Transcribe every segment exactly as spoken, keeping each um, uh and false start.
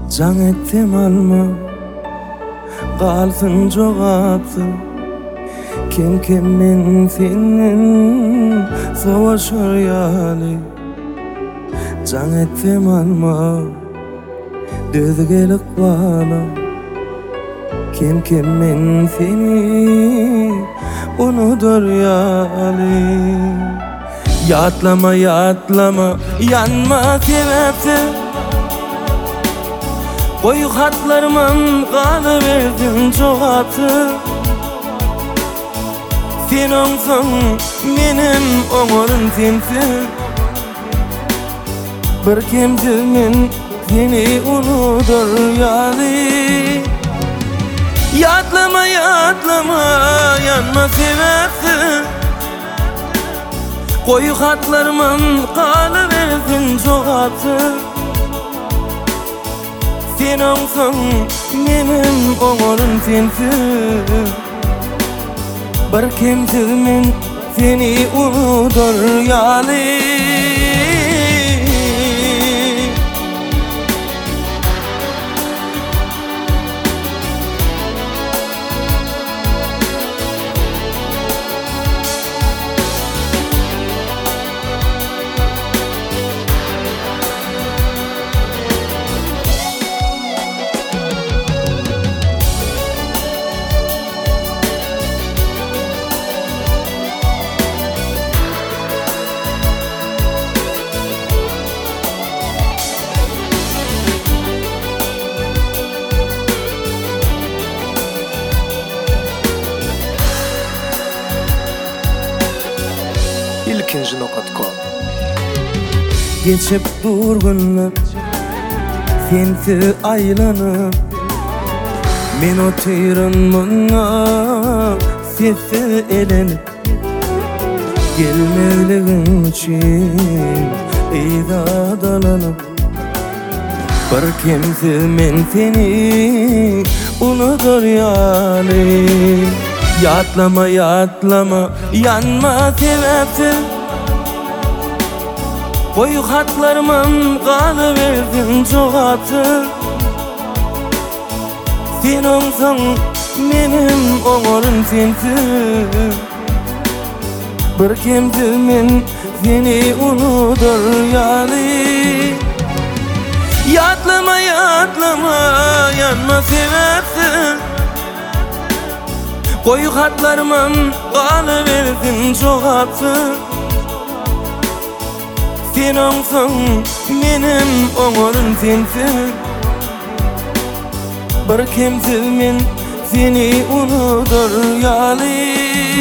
Can ettim alma, kalsın cevapsız. Kim kimin senin savaşır yali. Can ettim alma, düz gelip bana. Kim kimin seni unutur yali. Yatlama yatlama yanma sebepsiz. Koyu hatlarımın kalıverdin cevapsız. Sen olsan benim oğlum sensin. Bir kimsenin seni unutur yali. Yatlama yatlama yanma sebepsiz. Koyu hatlarımın kalıversin cevapsız. Sen olsan benim oğlum sensin. Bir kimsenin seni unutur yali. ilkinci nokta com. Geçip durgunlar sensiz aylanıp. Men otuyrun buna sessiz elenip. Gelmezligin için izadalanıp. Bir kimsiz men seni unutur yali. Yatlama yatlama yanma sebepsiz. Koyu hatlarımın kalıverdin cevapsız. Sen olsan benim oğlum sensin. Bir kimsenin seni unutur yali. Yatlama yatlama yanma sebepsiz. Koyu hatlarımın kalıverdin cevapsız. Sen olsan benim oğlum sensin. Bir kimsenin seni unutur yali.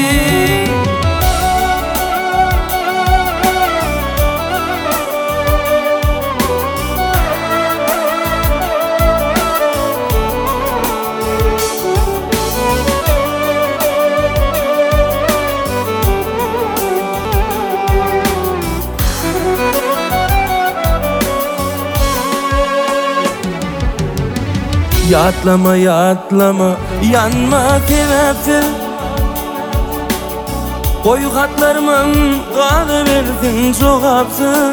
Yatlama yatlama yanma sebepsiz. Koyu hatlarımın kalıversin cevapsız.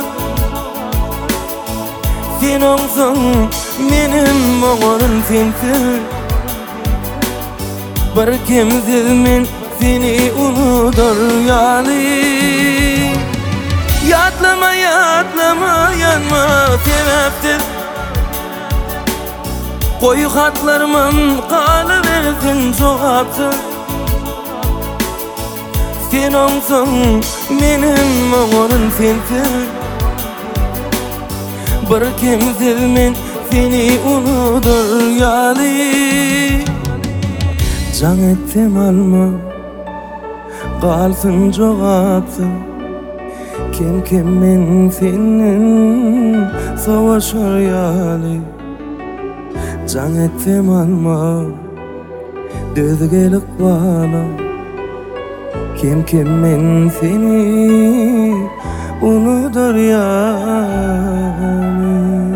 Sen olsan benim oğlum sensin. Bir kimsenin seni unutur yali. Yatlama yatlama yanma sebepsiz. Koyu hatlarımın kalıversin cevapsız. Sen olsan benim oğlum sensin. Bir kimsenin seni unutur yali. Can ettim alma, kalsın cevapsız. Kim kimin senin savaşır yali. Can ettim alma, düz gelip bana. Kim kimin seni unutur yali.